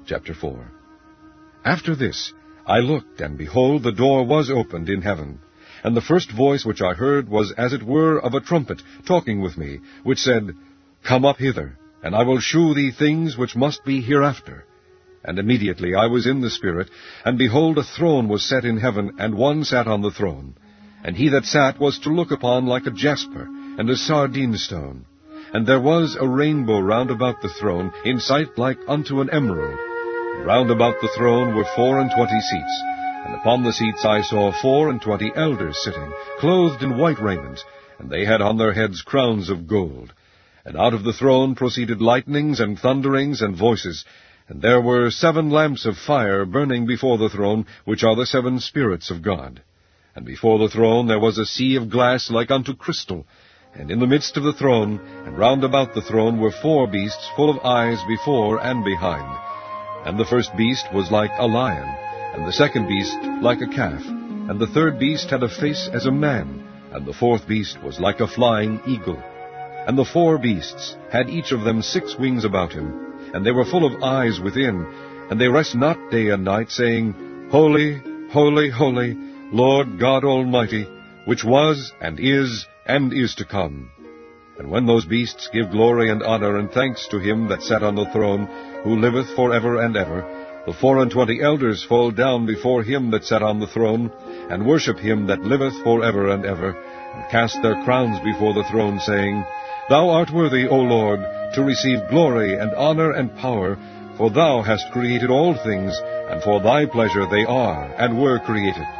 Chapter 4. After this I looked, and behold, the door was opened in heaven. And the first voice which I heard was as it were of a trumpet talking with me, which said, Come up hither, and I will shew thee things which must be hereafter. And immediately I was in the Spirit, and behold, a throne was set in heaven, and one sat on the throne. And he that sat was to look upon like a jasper, and a sardine stone. And there was a rainbow round about the throne, in sight like unto an emerald. And round about the throne were 24 seats, and upon the seats I saw 24 elders sitting, clothed in white raiment, and they had on their heads crowns of gold. And out of the throne proceeded lightnings and thunderings and voices, and there were 7 lamps of fire burning before the throne, which are the 7 spirits of God. And before the throne there was a sea of glass like unto crystal, and in the midst of the throne, and round about the throne, were 4 beasts full of eyes before and behind. And the first beast was like a lion, and the second beast like a calf, and the third beast had a face as a man, and the fourth beast was like a flying eagle. And the 4 beasts had each of them 6 wings about him, and they were full of eyes within, and they rest not day and night, saying, Holy, holy, holy, Lord God Almighty, which was, and is to come. And when those beasts give glory and honor and thanks to him that sat on the throne, who liveth for ever and ever, the 24 elders fall down before him that sat on the throne, and worship him that liveth for ever and ever, and cast their crowns before the throne, saying, Thou art worthy, O Lord, to receive glory and honor and power, for thou hast created all things, and for thy pleasure they are and were created.